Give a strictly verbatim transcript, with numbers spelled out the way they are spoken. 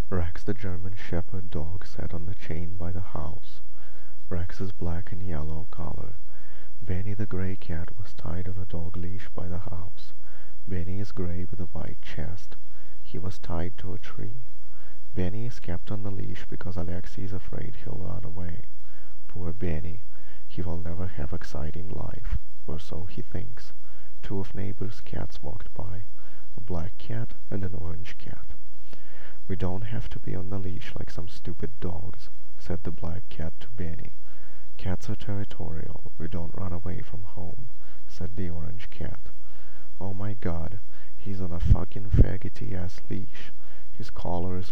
Rex the German Shepherd dog sat on the chain by the house. Rex's black and yellow collar. Benny the gray cat was tied on a dog leash by the house. Benny is gray with a white chest. He was tied to a tree. Benny is kept on the leash because Alexei is afraid he'll run away. Poor Benny. He will never have exciting life, or so he thinks. Two of neighbors' cats walked by, a black cat and an orange cat. "We don't have to be on the leash like some stupid dogs," said the black cat to Benny. "Cats are territorial. We don't run away from home," said the orange cat. "Oh my God, he's on a fucking faggoty-ass leash. His collar is